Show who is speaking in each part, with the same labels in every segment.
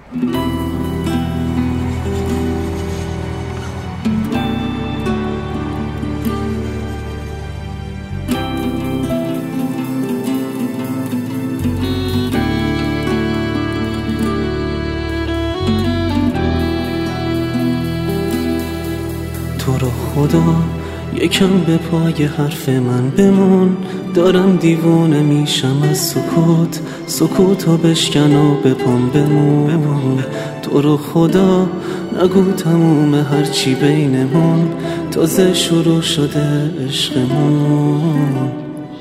Speaker 1: تو رو خدا یکم به پای حرف من بمون، دارم دیوونه میشم از سکوتو بشکن و به پام بمون. تو رو خدا نگو تموم هرچی بینمون، تازه شروع شده عشقمون.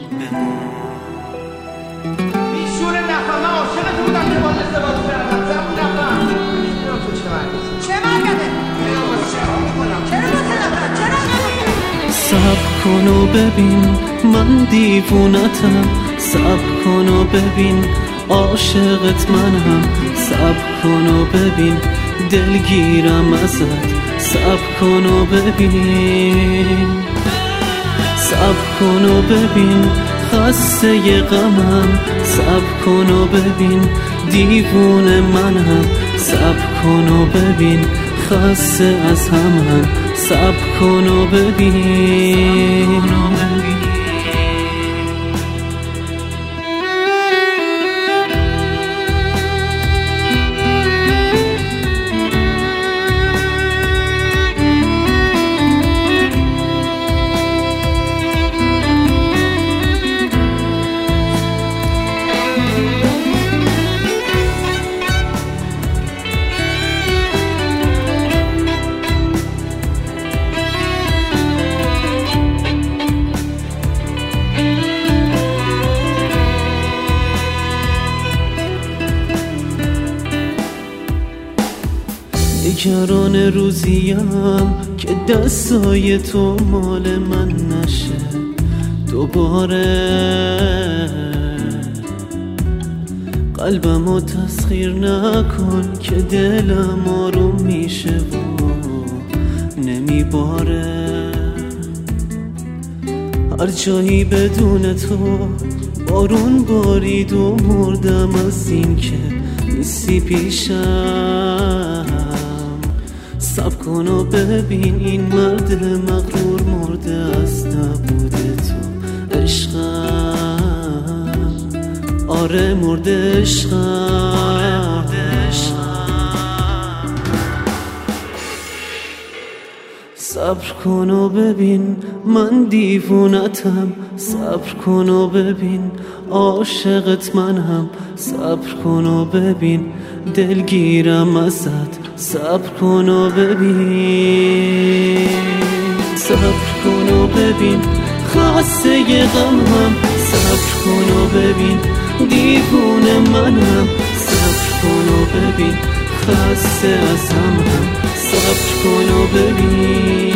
Speaker 1: صبر کن و ببین من دیوونتم، صبر کن و ببین عاشقت منم، صبر کن و ببین دلگیرم ازت، صبر کن و ببین، صبر کن و ببین خسته غمم، صبر کن و ببین دیوونه منم، صبر کن و ببین خسته از همم، صبر کن و ببین. نگران روزیم که دستای تو مال من نشه دوباره، قلبمو تسخیر نکن که دلم آروم میشه و نمیباره. هر جایی بدون تو بارون بارید و مردم از این که نیستی پیشم. صبر کن و ببین این مرد مغرور مرده از نبود تو عشقم، آره مرده عشقم. صبر کن و ببین من دیوونتم، صبر کن و ببین عاشقت منم، صبر کن و ببین دلگیرم ازت، صبر کن و ببین، صبر کن و ببین خسته غمم، صبر کن و ببین دیوونه منم، صبر کن و ببین خسته از همم، صبر کن و ببین.